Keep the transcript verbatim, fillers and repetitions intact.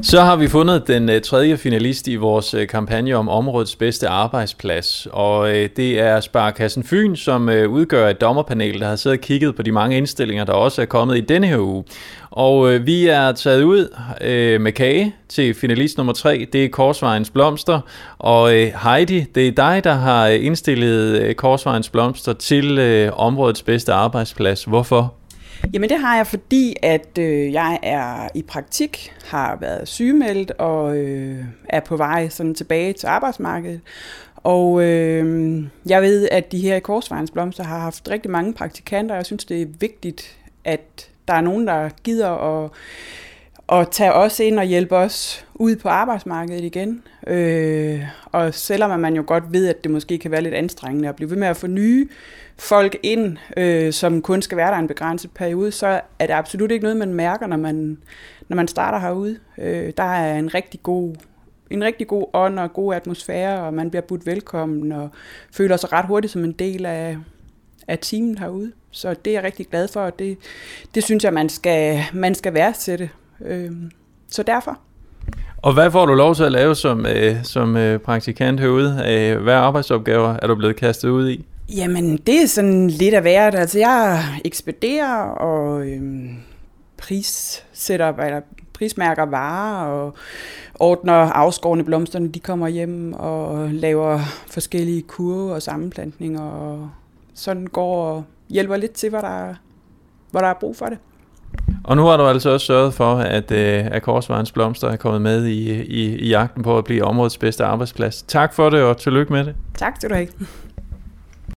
Så har vi fundet den uh, tredje finalist i vores uh, kampagne om områdets bedste arbejdsplads, og uh, det er Sparekassen Fyn, som uh, udgør et dommerpanel, der har siddet og kigget på de mange indstillinger, der også er kommet i denne her uge. Og uh, vi er taget ud uh, med kage til finalist nummer tre, det er Korsvejens Blomster, og uh, Heidi, det er dig, der har indstillet uh, Korsvejens Blomster til uh, områdets bedste arbejdsplads. Hvorfor? Jamen det har jeg, fordi at øh, jeg er i praktik, har været sygemeldt og øh, er på vej sådan tilbage til arbejdsmarkedet. Og øh, jeg ved, at de her i Korsvejens Blomster har haft rigtig mange praktikanter, og jeg synes, det er vigtigt, at der er nogen, der gider at, at tage os ind og hjælpe os ud på arbejdsmarkedet igen. Øh, og selvom man jo godt ved, at det måske kan være lidt anstrengende at blive ved med at få nye folk ind, øh, som kun skal være der en begrænset periode, så er det absolut ikke noget, man mærker, når man, når man starter herude. Øh, der er en rigtig god, en rigtig god ånd og god atmosfære, og man bliver budt velkommen og føler sig ret hurtigt som en del af, af teamet herude. Så det er jeg rigtig glad for, og det, det synes jeg, man skal, man skal værdsætte. Øh, så derfor. Og hvad får du lov til at lave som, øh, som øh, praktikant herude? Øh, hvad arbejdsopgaver er du blevet kastet ud i? Jamen, det er sådan lidt af hvert. Altså, jeg ekspederer og øhm, prissætter, eller prismærker varer og ordner afskårne blomsterne, de kommer hjem og laver forskellige kurve og sammenplantninger og sådan går og hjælper lidt til, hvor der, hvor der er brug for det. Og nu har du altså også sørget for, at, øh, at Korsvejens Blomster er kommet med i, i, i jagten på at blive områdets bedste arbejdsplads. Tak for det, og tillykke med det. Tak skal du have.